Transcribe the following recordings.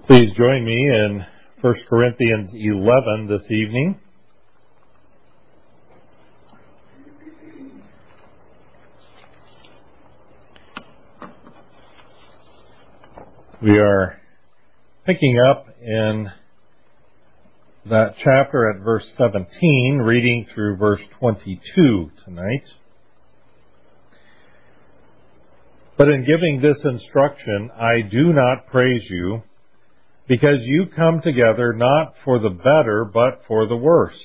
Please join me in 1 Corinthians 11 this evening. We are picking up in that chapter at verse 17, reading through verse 22 tonight. But in giving this instruction, I do not praise you, because you come together not for the better, but for the worse.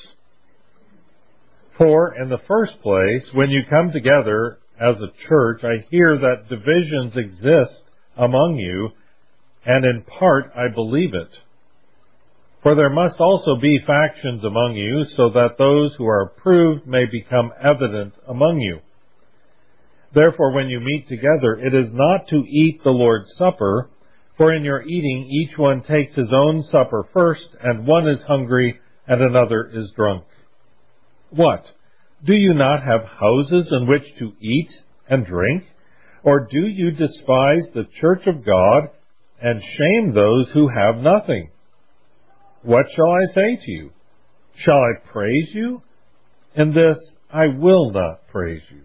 For in the first place, when you come together as a church, I hear that divisions exist among you, and in part I believe it. For there must also be factions among you, so that those who are approved may become evident among you. Therefore, when you meet together, it is not to eat the Lord's Supper, for in your eating each one takes his own supper first, and one is hungry and another is drunk. What? Do you not have houses in which to eat and drink? Or do you despise the church of God and shame those who have nothing? What shall I say to you? Shall I praise you? In this I will not praise you.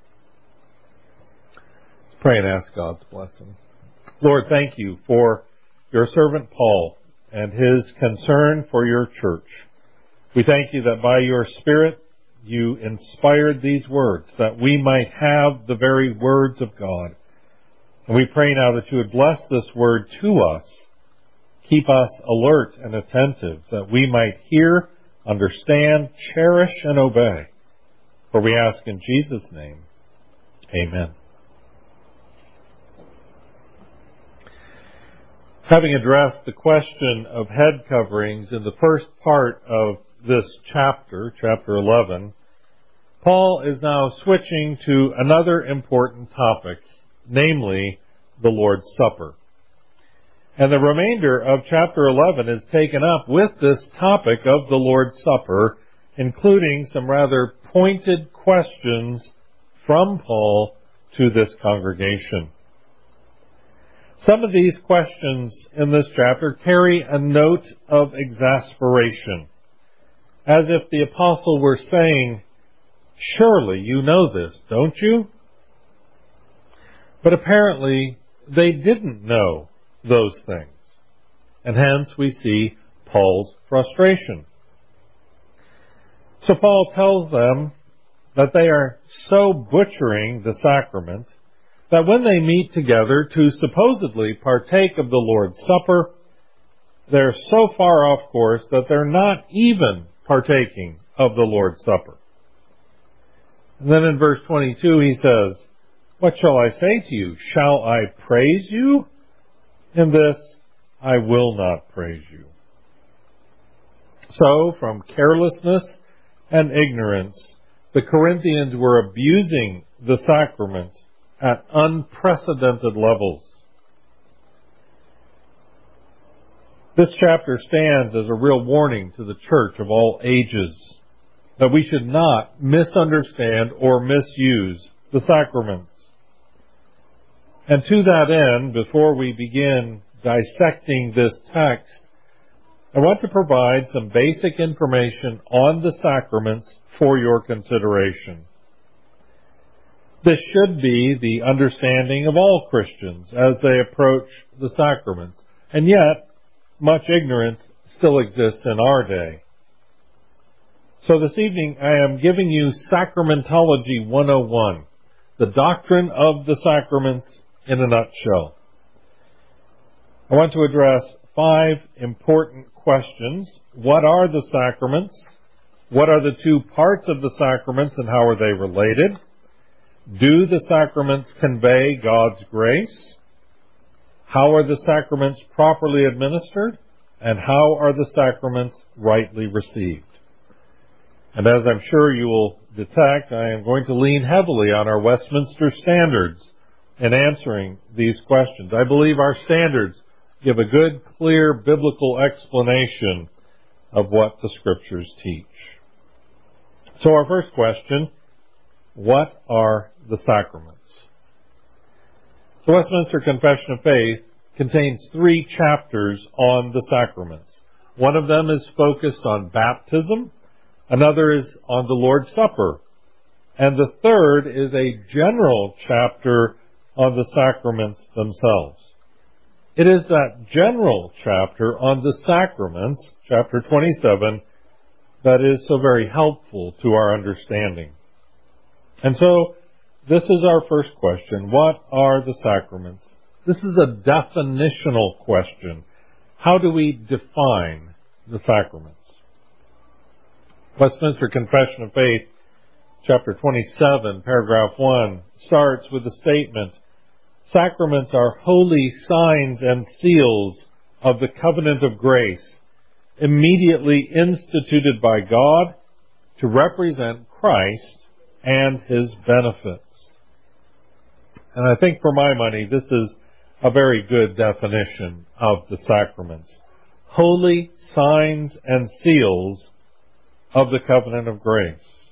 Let's pray and ask God's blessing. Lord, thank you for your servant Paul and his concern for your church. We thank you that by your Spirit you inspired these words, that we might have the very words of God. And we pray now that you would bless this word to us, keep us alert and attentive, that we might hear, understand, cherish, and obey. For we ask in Jesus' name, amen. Having addressed the question of head coverings in the first part of this chapter, chapter 11, Paul is now switching to another important topic, namely the Lord's Supper. And the remainder of chapter 11 is taken up with this topic of the Lord's Supper, including some rather pointed questions from Paul to this congregation. Some of these questions in this chapter carry a note of exasperation, as if the apostle were saying, surely you know this, don't you? But apparently they didn't know those things, and hence we see Paul's frustration. So Paul tells them that they are so butchering the sacrament that when they meet together to supposedly partake of the Lord's Supper, they're so far off course that they're not even partaking of the Lord's Supper. And then in verse 22 he says, what shall I say to you? Shall I praise you? In this I will not praise you. So, from carelessness and ignorance, the Corinthians were abusing the sacrament at unprecedented levels. This chapter stands as a real warning to the church of all ages that we should not misunderstand or misuse the sacraments. And to that end, before we begin dissecting this text, I want to provide some basic information on the sacraments for your consideration. This should be the understanding of all Christians as they approach the sacraments, and yet much ignorance still exists in our day. So this evening I am giving you Sacramentology 101, the doctrine of the sacraments in a nutshell. I want to address 5 important questions. What are the sacraments? What are the 2 parts of the sacraments and how are they related? Do the sacraments convey God's grace? How are the sacraments properly administered? And how are the sacraments rightly received? And as I'm sure you will detect, I am going to lean heavily on our Westminster Standards in answering these questions. I believe our standards give a good, clear biblical explanation of what the Scriptures teach. So our first question, what are the sacraments? The Westminster Confession of Faith contains 3 chapters on the sacraments. One of them is focused on baptism, another is on the Lord's Supper, and the third is a general chapter on the sacraments themselves. It is that general chapter on the sacraments, chapter 27, that is so very helpful to our understanding. And so, this is our first question. What are the sacraments? This is a definitional question. How do we define the sacraments? Westminster Confession of Faith, chapter 27, paragraph 1, starts with the statement, "Sacraments are holy signs and seals of the covenant of grace, immediately instituted by God to represent Christ and His benefits." And I think for my money, this is a very good definition of the sacraments. Holy signs and seals of the covenant of grace.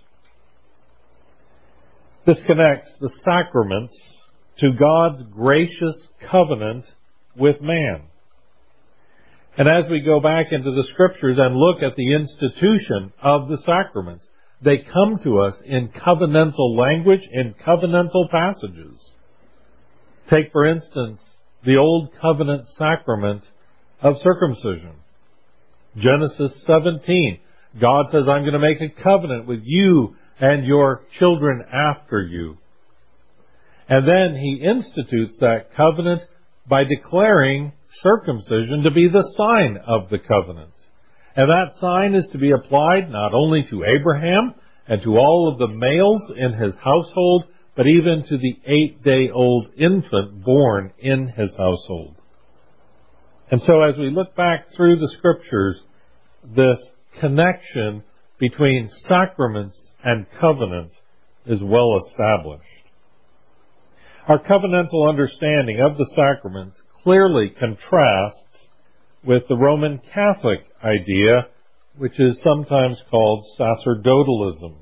This connects the sacraments to God's gracious covenant with man. And as we go back into the Scriptures and look at the institution of the sacraments, they come to us in covenantal language, in covenantal passages. Take, for instance, the Old Covenant sacrament of circumcision. Genesis 17. God says, "I'm going to make a covenant with you and your children after you." And then He institutes that covenant by declaring circumcision to be the sign of the covenant. And that sign is to be applied not only to Abraham and to all of the males in his household, but even to the 8-day-old infant born in his household. And so as we look back through the Scriptures, this connection between sacraments and covenant is well established. Our covenantal understanding of the sacraments clearly contrasts with the Roman Catholic idea, which is sometimes called sacerdotalism.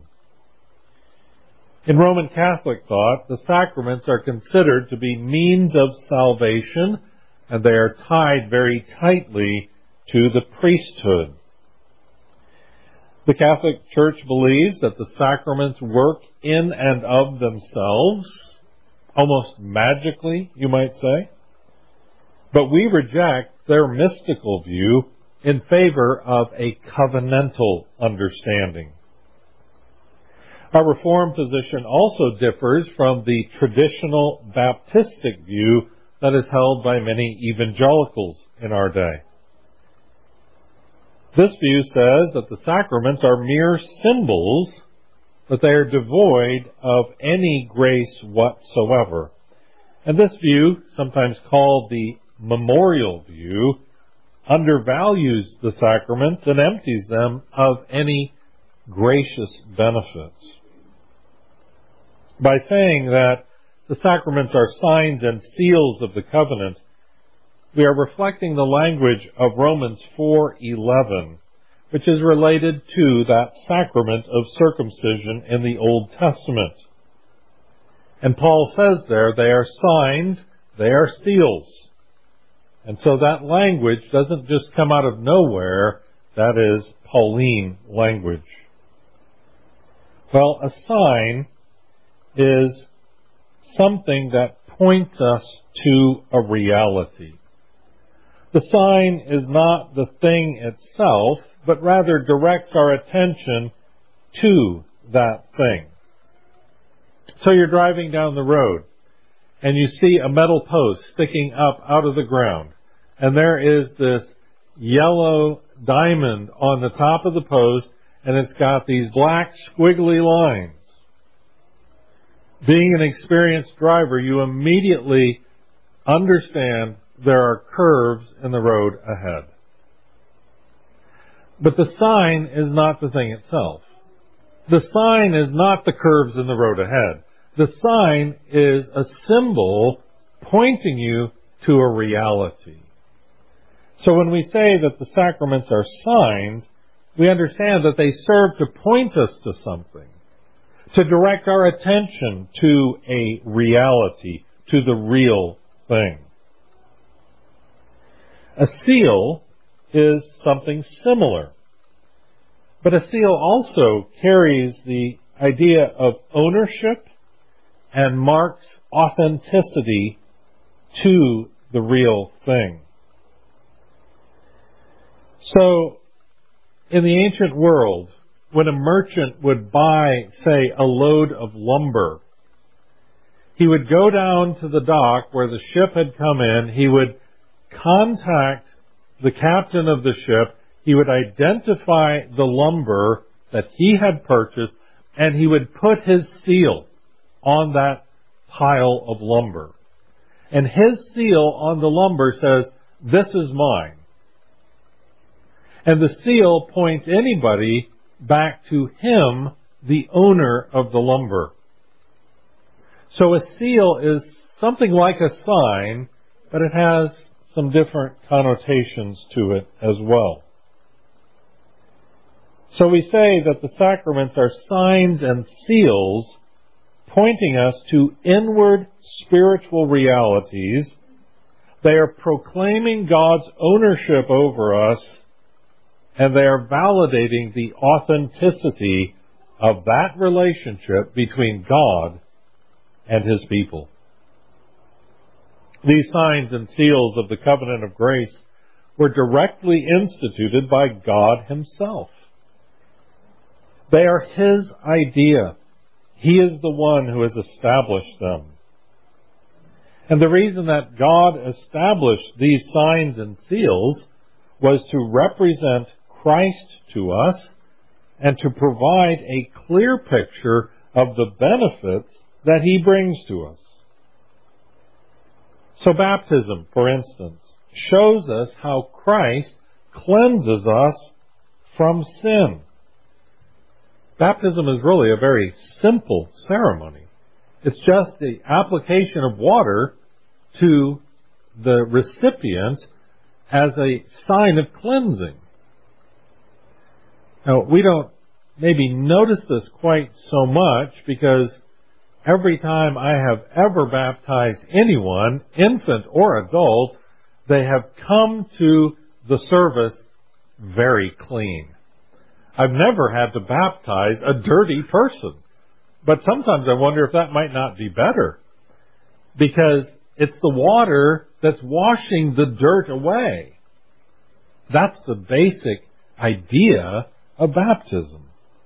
In Roman Catholic thought, the sacraments are considered to be means of salvation, and they are tied very tightly to the priesthood. The Catholic Church believes that the sacraments work in and of themselves, almost magically, you might say. But we reject their mystical view in favor of a covenantal understanding. Our Reformed position also differs from the traditional Baptistic view that is held by many evangelicals in our day. This view says that the sacraments are mere symbols, but they are devoid of any grace whatsoever. And this view, sometimes called the memorial view, undervalues the sacraments and empties them of any gracious benefits. By saying that the sacraments are signs and seals of the covenant, we are reflecting the language of Romans 4:11, which is related to that sacrament of circumcision in the Old Testament. And Paul says there, they are signs, they are seals. And so that language doesn't just come out of nowhere, that is Pauline language. Well, a sign is something that points us to a reality. The sign is not the thing itself, but rather directs our attention to that thing. So you're driving down the road, and you see a metal post sticking up out of the ground, and there is this yellow diamond on the top of the post, and it's got these black squiggly lines. Being an experienced driver, you immediately understand there are curves in the road ahead. But the sign is not the thing itself. The sign is not the curves in the road ahead. The sign is a symbol pointing you to a reality. So when we say that the sacraments are signs, we understand that they serve to point us to something, to direct our attention to a reality, to the real thing. A seal is something similar. But a seal also carries the idea of ownership and marks authenticity to the real thing. So, in the ancient world, when a merchant would buy, say, a load of lumber, he would go down to the dock where the ship had come in, he would contact the captain of the ship, he would identify the lumber that he had purchased, and he would put his seal on that pile of lumber. And his seal on the lumber says, "This is mine." And the seal points anybody back to him, the owner of the lumber. So a seal is something like a sign, but it has some different connotations to it as well. So we say that the sacraments are signs and seals pointing us to inward spiritual realities. They are proclaiming God's ownership over us, and they are validating the authenticity of that relationship between God and His people. These signs and seals of the covenant of grace were directly instituted by God Himself. They are His idea. He is the one who has established them. And the reason that God established these signs and seals was to represent Christ to us and to provide a clear picture of the benefits that He brings to us. So baptism, for instance, shows us how Christ cleanses us from sin. Baptism is really a very simple ceremony. It's just the application of water to the recipient as a sign of cleansing. Now, we don't maybe notice this quite so much because every time I have ever baptized anyone, infant or adult, they have come to the service very clean. I've never had to baptize a dirty person. But sometimes I wonder if that might not be better, because it's the water that's washing the dirt away. That's the basic idea of baptism.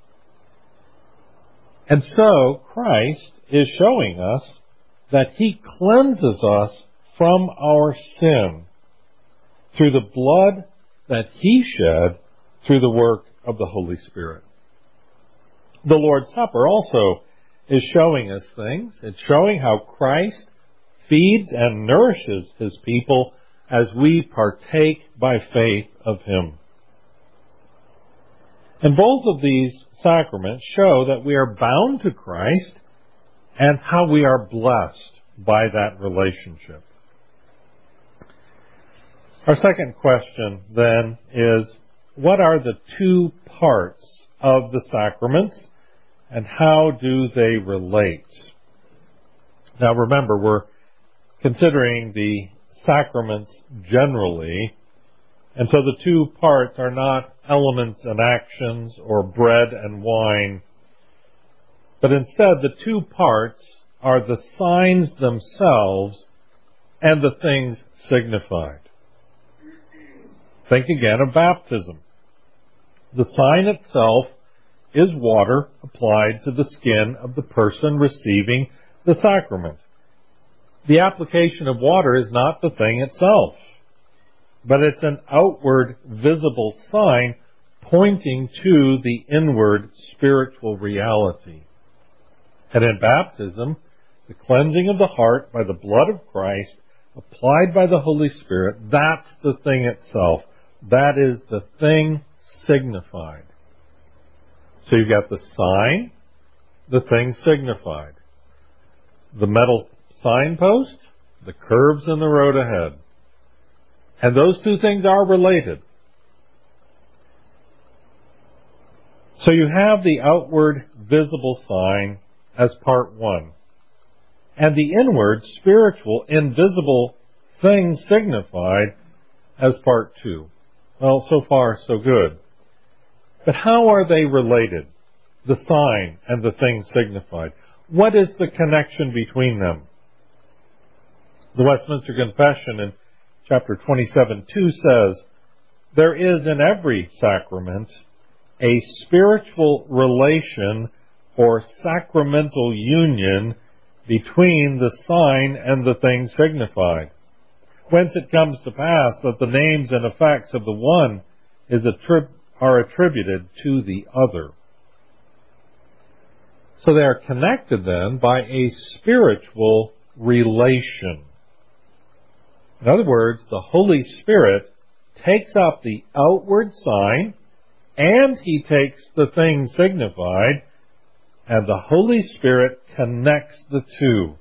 And so Christ is showing us that He cleanses us from our sin through the blood that He shed through the work of the Holy Spirit. The Lord's Supper also is showing us things. It's showing how Christ feeds and nourishes His people as we partake by faith of Him. And both of these sacraments show that we are bound to Christ and how we are blessed by that relationship. Our second question then is, what are the two parts of the sacraments and how do they relate? Now remember, we're considering the sacraments generally, and so the two parts are not elements and actions or bread and wine, but instead the two parts are the signs themselves and the things signified. Think again of baptism. The sign itself is water applied to the skin of the person receiving the sacrament. The application of water is not the thing itself, but it's an outward visible sign pointing to the inward spiritual reality. And in baptism, the cleansing of the heart by the blood of Christ applied by the Holy Spirit, that's the thing itself. That is the thing signified. So you've got the sign, the thing signified. The metal signpost, the curves in the road ahead. And those two things are related. So you have the outward visible sign as part one, and the inward spiritual invisible thing signified as part 2. Well, so far, so good. But how are they related? The sign and the thing signified. What is the connection between them? The Westminster Confession in chapter 27:2 says, "There is in every sacrament a spiritual relation or sacramental union between the sign and the thing signified, whence it comes to pass that the names and effects of the one are attributed to the other." So they are connected then by a spiritual relation. In other words, the Holy Spirit takes up the outward sign and He takes the thing signified, and the Holy Spirit connects the two.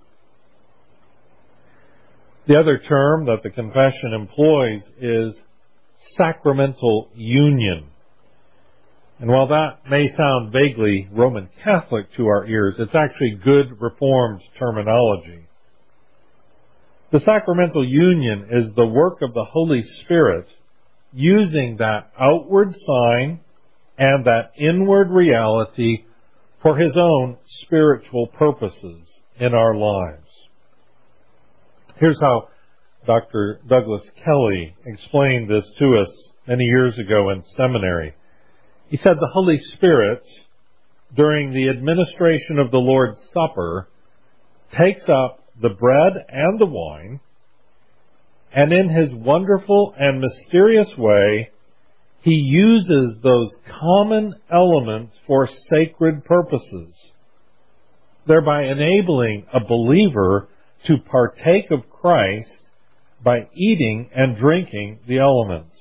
The other term that the Confession employs is sacramental union. And while that may sound vaguely Roman Catholic to our ears, it's actually good Reformed terminology. The sacramental union is the work of the Holy Spirit using that outward sign and that inward reality for His own spiritual purposes in our lives. Here's how Dr. Douglas Kelly explained this to us many years ago in seminary. He said the Holy Spirit, during the administration of the Lord's Supper, takes up the bread and the wine, and in His wonderful and mysterious way, He uses those common elements for sacred purposes, thereby enabling a believer to partake of Christ by eating and drinking the elements.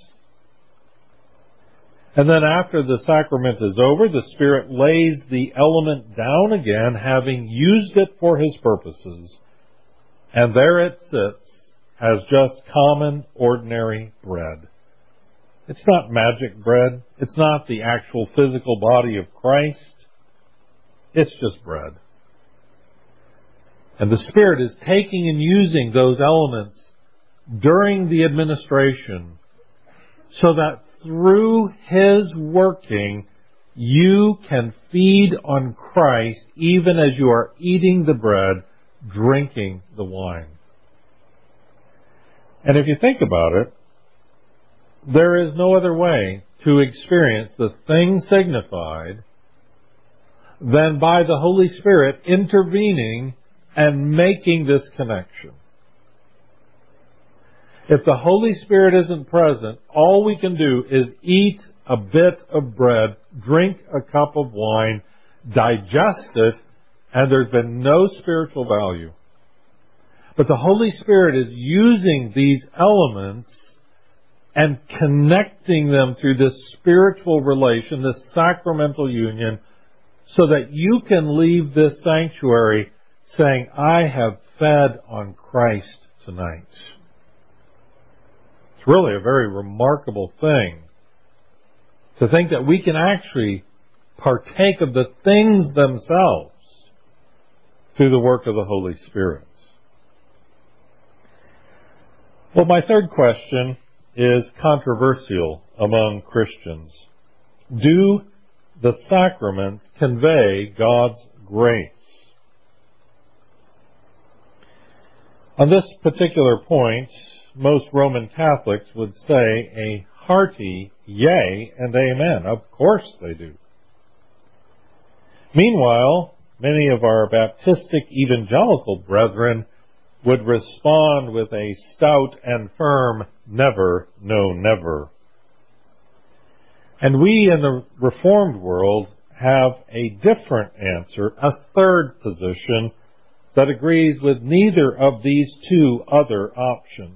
And then after the sacrament is over, the Spirit lays the element down again, having used it for His purposes, and there it sits as just common, ordinary bread. It's not magic bread. It's not the actual physical body of Christ. It's just bread. And the Spirit is taking and using those elements during the administration so that through His working, you can feed on Christ even as you are eating the bread, drinking the wine. And if you think about it, there is no other way to experience the thing signified than by the Holy Spirit intervening and making this connection. If the Holy Spirit isn't present, all we can do is eat a bit of bread, drink a cup of wine, digest it, and there's been no spiritual value. But the Holy Spirit is using these elements and connecting them through this spiritual relation, this sacramental union, so that you can leave this sanctuary saying, I have fed on Christ tonight. It's really a very remarkable thing to think that we can actually partake of the things themselves through the work of the Holy Spirit. Well, my third question is controversial among Christians. Do the sacraments convey God's grace? On this particular point, most Roman Catholics would say a hearty yea and amen. Of course they do. Meanwhile, many of our Baptistic evangelical brethren would respond with a stout and firm never, no, never. And we in the Reformed world have a different answer, a third position that agrees with neither of these two other options.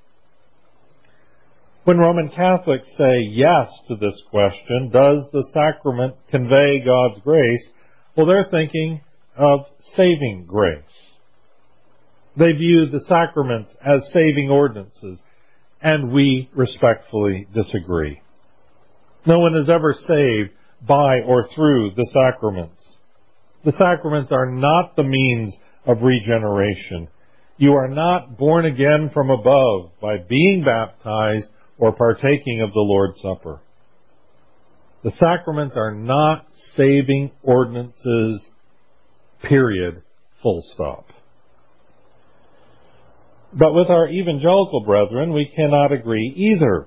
When Roman Catholics say yes to this question, does the sacrament convey God's grace? Well, they're thinking of saving grace. They view the sacraments as saving ordinances, and we respectfully disagree. No one is ever saved by or through the sacraments. The sacraments are not the means of regeneration. You are not born again from above by being baptized or partaking of the Lord's Supper. The sacraments are not saving ordinances, period, full stop. But with our evangelical brethren, we cannot agree either.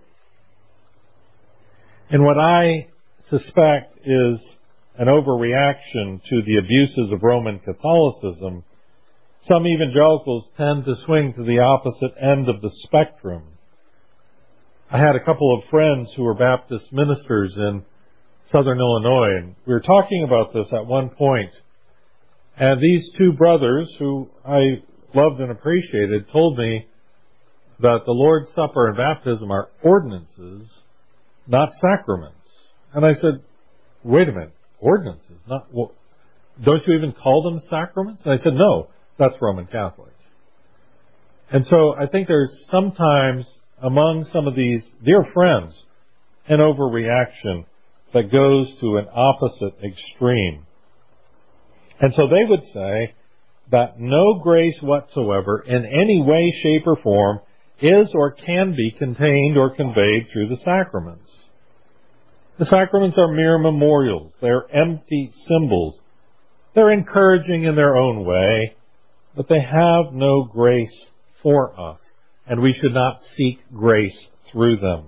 And what I suspect is an overreaction to the abuses of Roman Catholicism, some evangelicals tend to swing to the opposite end of the spectrum. I had a couple of friends who were Baptist ministers in Southern Illinois, and we were talking about this at one point. And these two brothers, who I loved and appreciated, told me that the Lord's Supper and baptism are ordinances, not sacraments. And I said, wait a minute, ordinances? Don't you even call them sacraments? And I said, no, that's Roman Catholic. And so I think there's sometimes among some of these dear friends an overreaction that goes to an opposite extreme. And so they would say that no grace whatsoever in any way, shape, or form is or can be contained or conveyed through the sacraments. The sacraments are mere memorials. They're empty symbols. They're encouraging in their own way, but they have no grace for us, and we should not seek grace through them.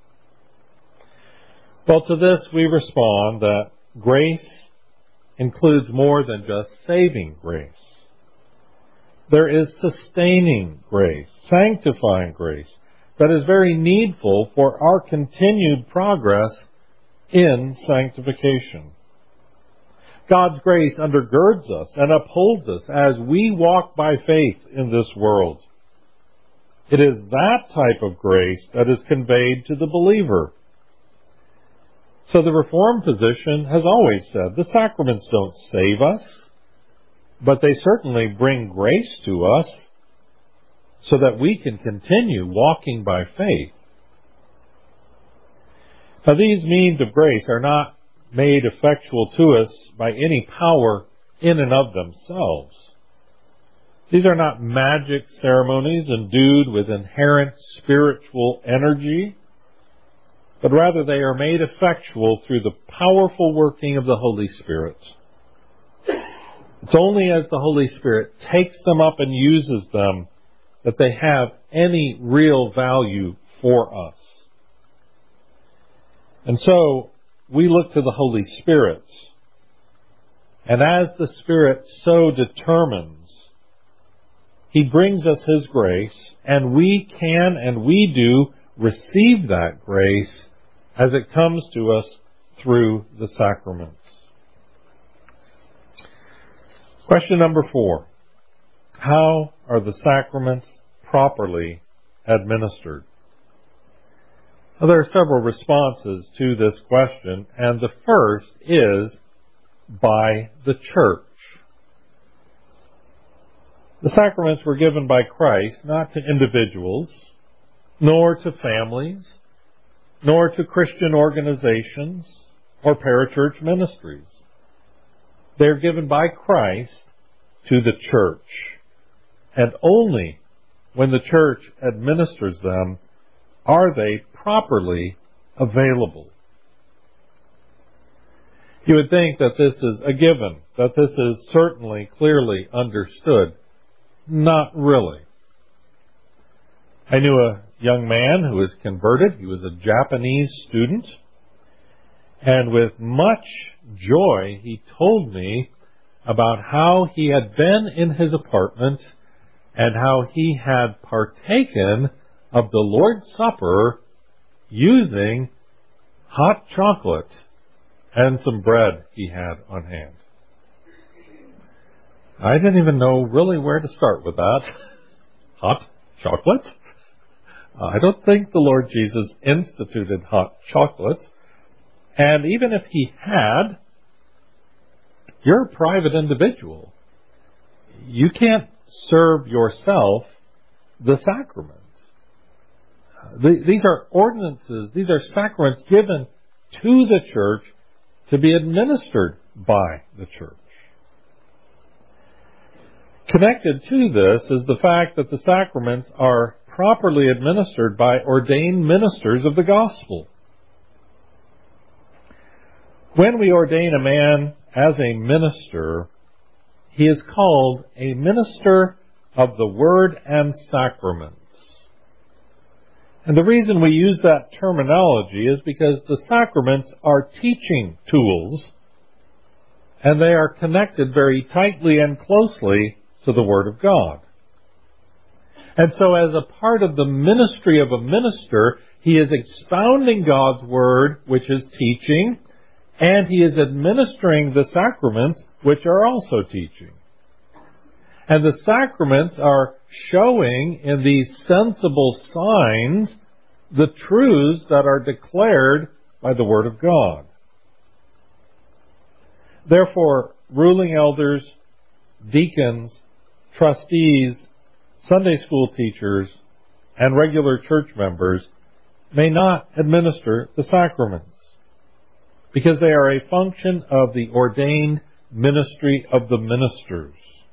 Well, to this we respond that grace includes more than just saving grace. There is sustaining grace, sanctifying grace, that is very needful for our continued progress in sanctification. God's grace undergirds us and upholds us as we walk by faith in this world. It is that type of grace that is conveyed to the believer. So the Reformed position has always said the sacraments don't save us, but they certainly bring grace to us so that we can continue walking by faith. Now, these means of grace are not made effectual to us by any power in and of themselves. These are not magic ceremonies endued with inherent spiritual energy, but rather they are made effectual through the powerful working of the Holy Spirit. It's only as the Holy Spirit takes them up and uses them that they have any real value for us. And so we look to the Holy Spirit. And as the Spirit so determines, He brings us His grace, and we can and we do receive that grace as it comes to us through the sacraments. Question number 4. How are the sacraments properly administered? Now, there are several responses to this question, and the first is by the church. The sacraments were given by Christ not to individuals, nor to families, nor to Christian organizations or parachurch ministries. They are given by Christ to the church, and only when the church administers them are they properly available. You would think that this is a given, that this is certainly clearly understood. Not really. I knew a young man who was converted. He was a Japanese student. And with much joy, he told me about how he had been in his apartment and how he had partaken of the Lord's Supper using hot chocolate and some bread he had on hand. I didn't even know really where to start with that. Hot chocolate? I don't think the Lord Jesus instituted hot chocolate. And even if He had, you're a private individual. You can't serve yourself the sacrament. These are ordinances, these are sacraments given to the church to be administered by the church. Connected to this is the fact that the sacraments are properly administered by ordained ministers of the gospel. When we ordain a man as a minister, he is called a minister of the Word and Sacraments. And the reason we use that terminology is because the sacraments are teaching tools, and they are connected very tightly and closely to the Word of God. And so as a part of the ministry of a minister, he is expounding God's Word, which is teaching, and he is administering the sacraments, which are also teaching. And the sacraments are showing in these sensible signs the truths that are declared by the Word of God. Therefore, ruling elders, deacons, trustees, Sunday school teachers, and regular church members may not administer the sacraments because they are a function of the ordained ministry of the ministers.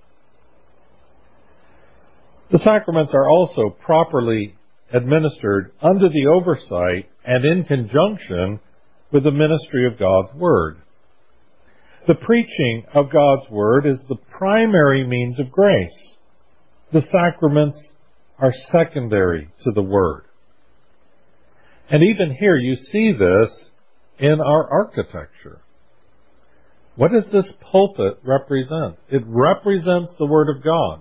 The sacraments are also properly administered under the oversight and in conjunction with the ministry of God's Word. The preaching of God's Word is the primary means of grace. The sacraments are secondary to the Word. And even here you see this in our architecture. What does this pulpit represent? It represents the Word of God.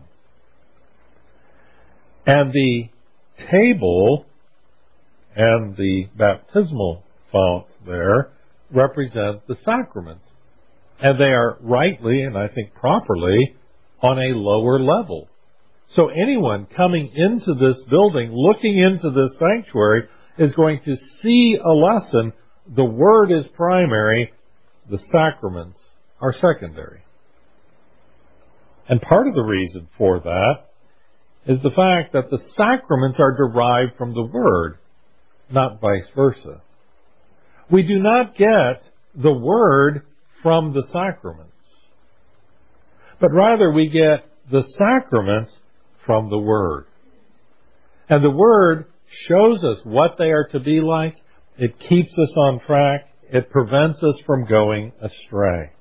And the table and the baptismal font there represent the sacraments. And they are rightly, and I think properly, on a lower level. So anyone coming into this building, looking into this sanctuary, is going to see a lesson. The Word is primary, the sacraments are secondary. And part of the reason for that is the fact that the sacraments are derived from the Word, not vice versa. We do not get the Word from the sacraments, but rather we get the sacraments from the Word. And the Word shows us what they are to be like. It keeps us on track. It prevents us from going astray.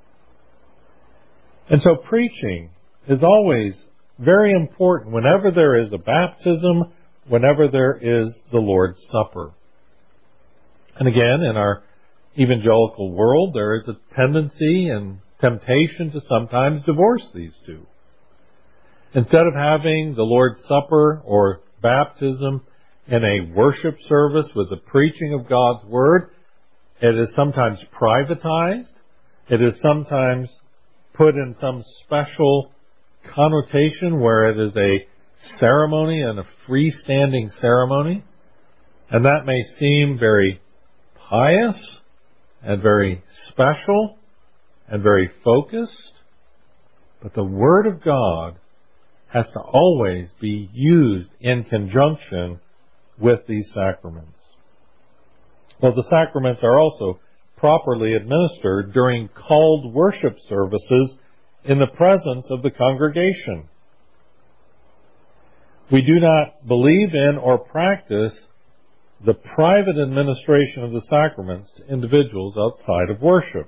And so preaching is always very important whenever there is a baptism, whenever there is the Lord's Supper. And again, in our evangelical world, there is a tendency and temptation to sometimes divorce these two. Instead of having the Lord's Supper or baptism in a worship service with the preaching of God's Word, it is sometimes privatized. It is sometimes put in some special connotation where it is a ceremony and a freestanding ceremony. And that may seem very pious and very special and very focused. But the Word of God has to always be used in conjunction with these sacraments. Well, the sacraments are also properly administered during called worship services in the presence of the congregation. We do not believe in or practice the private administration of the sacraments to individuals outside of worship.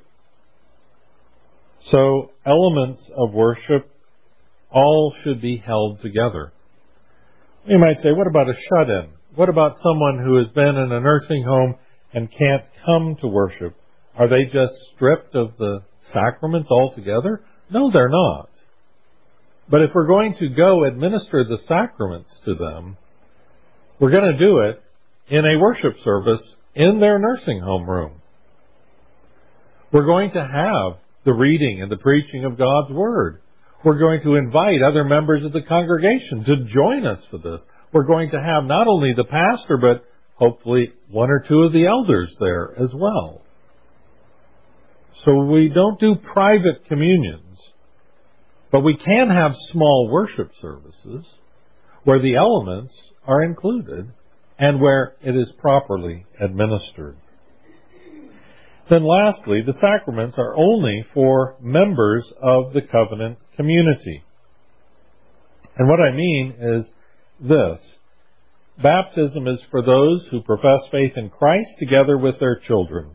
So elements of worship all should be held together. You might say, what about a shut-in? What about someone who has been in a nursing home and can't come to worship? Are they just stripped of the sacraments altogether? No, they're not. But if we're going to go administer the sacraments to them, we're going to do it in a worship service in their nursing home room. We're going to have the reading and the preaching of God's Word. We're going to invite other members of the congregation to join us for this. We're going to have not only the pastor, but hopefully one or two of the elders there as well. So we don't do private communions, but we can have small worship services where the elements are included and where it is properly administered. Then lastly, the sacraments are only for members of the covenant community. And what I mean is this. Baptism is for those who profess faith in Christ together with their children.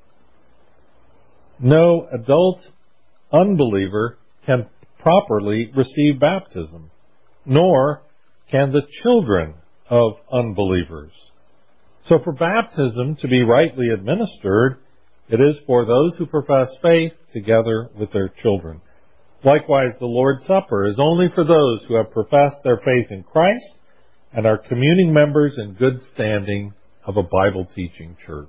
No adult unbeliever can properly receive baptism, nor can the children of unbelievers. So for baptism to be rightly administered, it is for those who profess faith together with their children. Likewise, the Lord's Supper is only for those who have professed their faith in Christ and are communing members in good standing of a Bible-teaching church.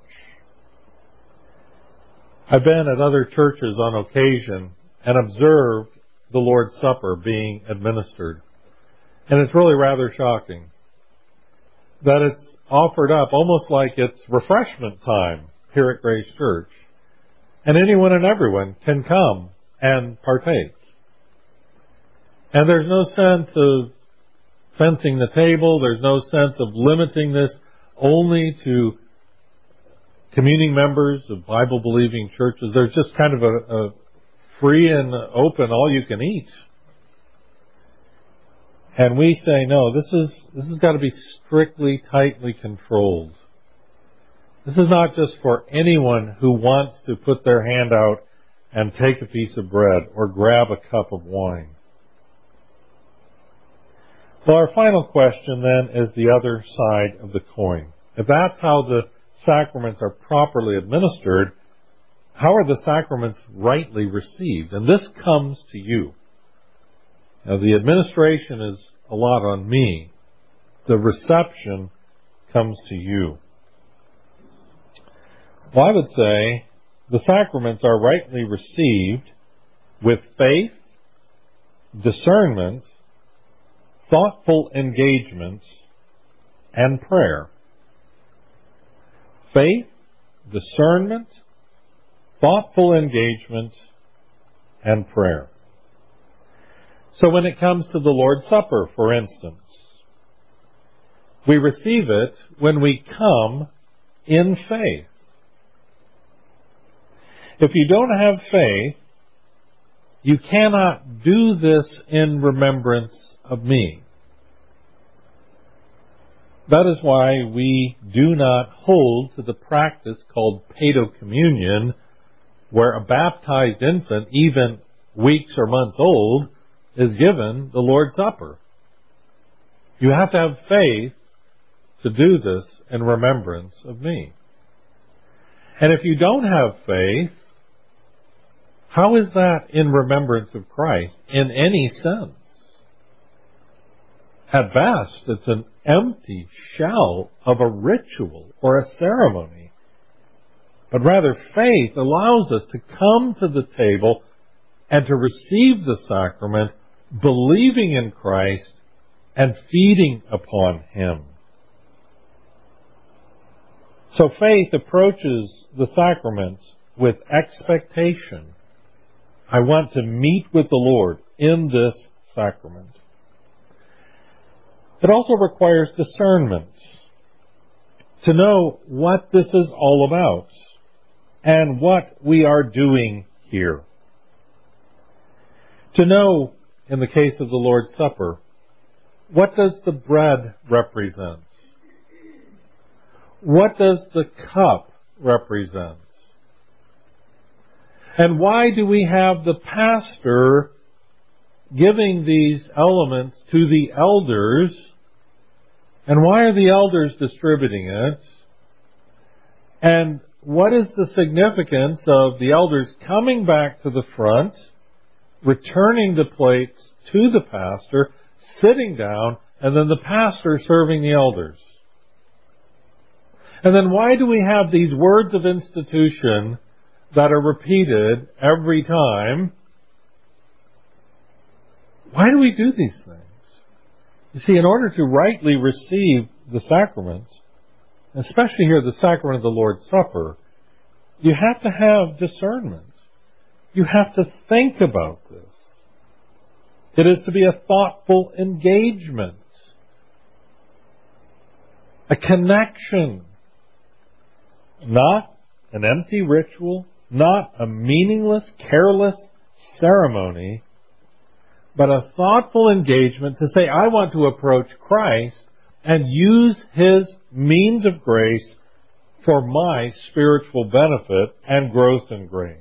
I've been at other churches on occasion and observed the Lord's Supper being administered. And it's really rather shocking that it's offered up almost like it's refreshment time here at Grace Church. And anyone and everyone can come and partake. And there's no sense of fencing the table. There's no sense of limiting this only to communing members of Bible-believing churches. There's just kind of a free and open, all-you-can-eat. And we say, no, this has got to be strictly, tightly controlled. This is not just for anyone who wants to put their hand out and take a piece of bread or grab a cup of wine. Well, our final question then is the other side of the coin. If that's how the sacraments are properly administered, how are the sacraments rightly received? And this comes to you. Now, the administration is a lot on me. The reception comes to you. Well, I would say the sacraments are rightly received with faith, discernment, thoughtful engagement, and prayer. Faith, discernment, thoughtful engagement, and prayer. So when it comes to the Lord's Supper, for instance, we receive it when we come in faith. If you don't have faith, you cannot do this in remembrance of me. That is why we do not hold to the practice called paedocommunion, where a baptized infant, even weeks or months old, is given the Lord's Supper. You have to have faith to do this in remembrance of me. And if you don't have faith, how is that in remembrance of Christ in any sense? At best, it's an empty shell of a ritual or a ceremony. But rather, faith allows us to come to the table and to receive the sacrament, believing in Christ and feeding upon Him. So faith approaches the sacraments with expectation. I want to meet with the Lord in this sacrament. It also requires discernment to know what this is all about and what we are doing here. To know, in the case of the Lord's Supper, what does the bread represent? What does the cup represent? And why do we have the pastor giving these elements to the elders? And why are the elders distributing it? And what is the significance of the elders coming back to the front, returning the plates to the pastor, sitting down, and then the pastor serving the elders? And then why do we have these words of institution that are repeated every time? Why do we do these things? You see, in order to rightly receive the sacraments, especially here the sacrament of the Lord's Supper, you have to have discernment. You have to think about this. It is to be a thoughtful engagement, a connection, not an empty ritual, not a meaningless, careless ceremony, but a thoughtful engagement to say, I want to approach Christ and use His means of grace for my spiritual benefit and growth in grace.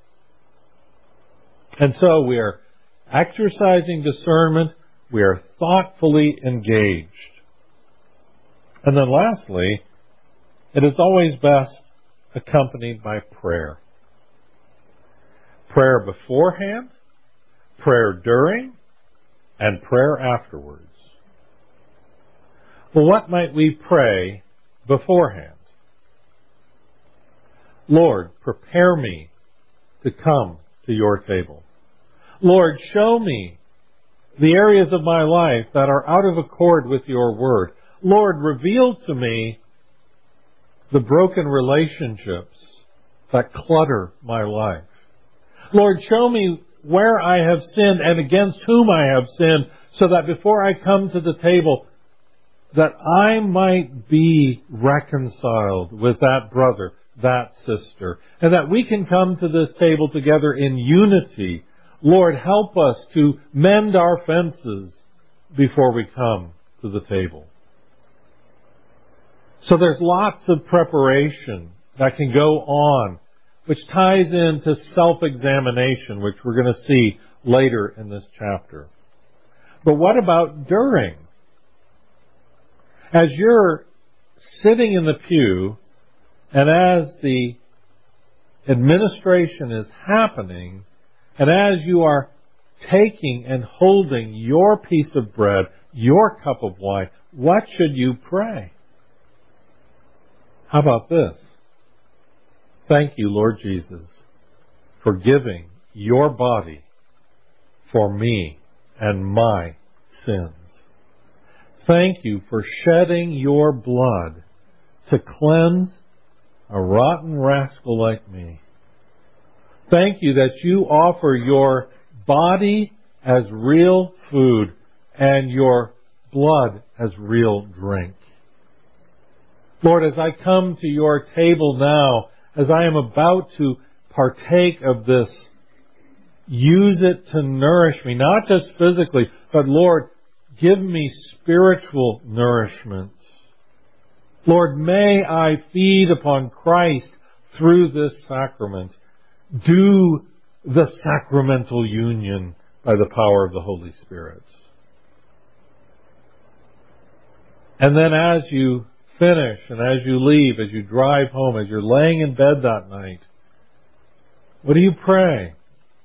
And so we are exercising discernment. We are thoughtfully engaged. And then lastly, it is always best accompanied by prayer. Prayer beforehand, prayer during, and prayer afterwards. Well, what might we pray beforehand? Lord, prepare me to come to your table. Lord, show me the areas of my life that are out of accord with your word. Lord, reveal to me the broken relationships that clutter my life. Lord, show me where I have sinned and against whom I have sinned, so that before I come to the table, that I might be reconciled with that brother, that sister, and that we can come to this table together in unity. Lord, help us to mend our fences before we come to the table. So there's lots of preparation that can go on, which ties into self-examination, which we're going to see later in this chapter. But what about during? As you're sitting in the pew, and as the administration is happening, and as you are taking and holding your piece of bread, your cup of wine, what should you pray? How about this? Thank you, Lord Jesus, for giving your body for me and my sins. Thank you for shedding your blood to cleanse a rotten rascal like me. Thank you that you offer your body as real food and your blood as real drink. Lord, as I come to your table now, as I am about to partake of this, use it to nourish me, not just physically, but Lord, give me spiritual nourishment. Lord, may I feed upon Christ through this sacrament. Do the sacramental union by the power of the Holy Spirit. And then as you finish and as you leave, as you drive home, as you're laying in bed that night, what do you pray?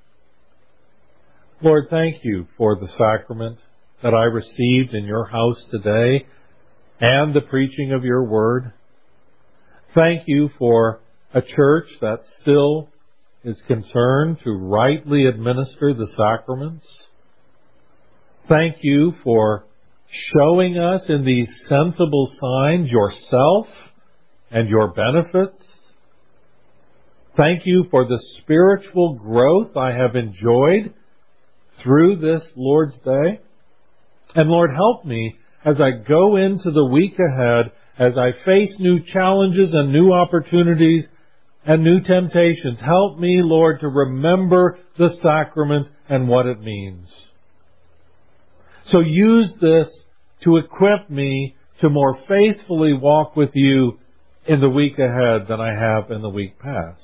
Lord, thank you for the sacrament that I received in your house today and the preaching of your word. Thank you for a church that still is concerned to rightly administer the sacraments. Thank you for showing us in these sensible signs yourself and your benefits. Thank you for the spiritual growth I have enjoyed through this Lord's Day. And Lord, help me as I go into the week ahead, as I face new challenges and new opportunities and new temptations. Help me, Lord, to remember the sacrament and what it means. So use this to equip me to more faithfully walk with you in the week ahead than I have in the week past.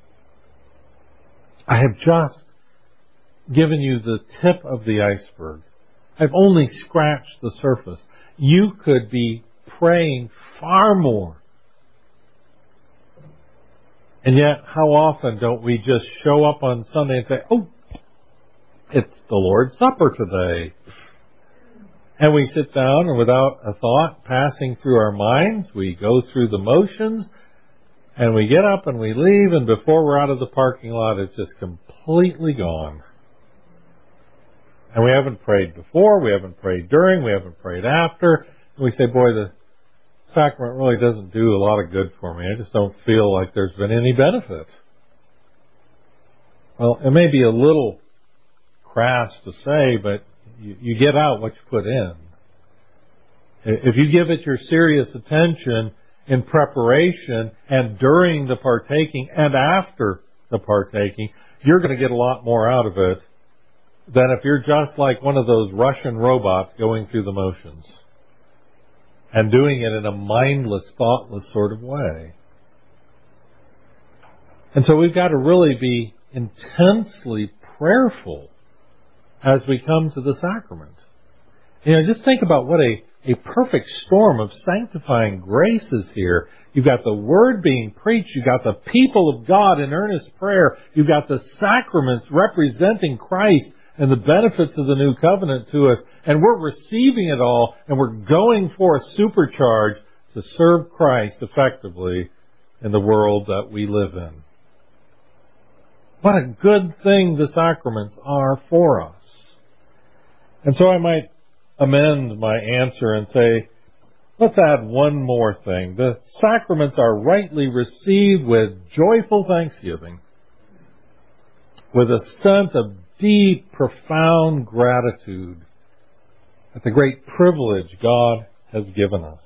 I have just given you the tip of the iceberg. I've only scratched the surface. You could be praying far more. And yet, how often don't we just show up on Sunday and say, oh, it's the Lord's Supper today. And we sit down and without a thought passing through our minds, we go through the motions and we get up and we leave, and before we're out of the parking lot, it's just completely gone. And we haven't prayed before, we haven't prayed during, we haven't prayed after. And we say, boy, the sacrament really doesn't do a lot of good for me. I just don't feel like there's been any benefit. Well, it may be a little crass to say, but you get out what you put in. If you give it your serious attention in preparation and during the partaking and after the partaking, you're going to get a lot more out of it than if you're just like one of those Russian robots going through the motions. and doing it in a mindless, thoughtless sort of way. And so we've got to really be intensely prayerful as we come to the sacrament. Just think about what a perfect storm of sanctifying grace is here. You've got the Word being preached. You've got the people of God in earnest prayer. You've got the sacraments representing Christ and the benefits of the new covenant to us. And we're receiving it all, and we're going for a supercharge to serve Christ effectively in the world that we live in. What a good thing the sacraments are for us. And so I might amend my answer and say, let's add one more thing. The sacraments are rightly received with joyful thanksgiving, with a sense of deep, profound gratitude at the great privilege God has given us.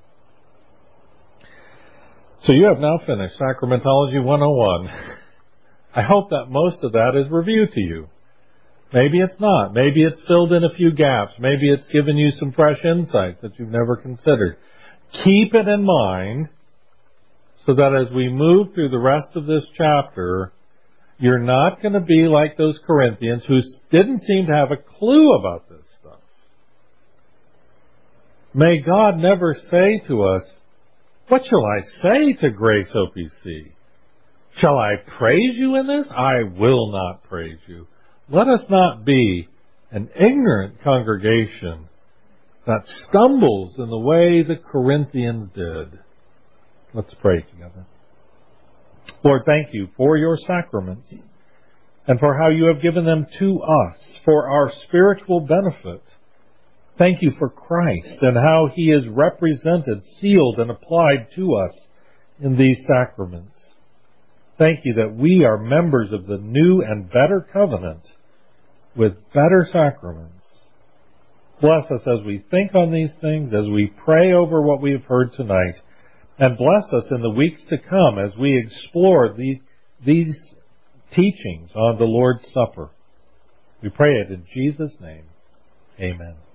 So you have now finished Sacramentology 101. I hope that most of that is review to you. Maybe it's not. Maybe it's filled in a few gaps. Maybe it's given you some fresh insights that you've never considered. Keep it in mind so that as we move through the rest of this chapter, you're not going to be like those Corinthians who didn't seem to have a clue about this stuff. May God never say to us, what shall I say to Grace OPC? Shall I praise you in this? I will not praise you. Let us not be an ignorant congregation that stumbles in the way the Corinthians did. Let's pray together. Lord, thank you for your sacraments and for how you have given them to us for our spiritual benefit. Thank you for Christ and how he is represented, sealed, and applied to us in these sacraments. Thank you that we are members of the new and better covenant with better sacraments. Bless us as we think on these things, as we pray over what we have heard tonight, and bless us in the weeks to come as we explore these teachings on the Lord's Supper. We pray it in Jesus' name. Amen.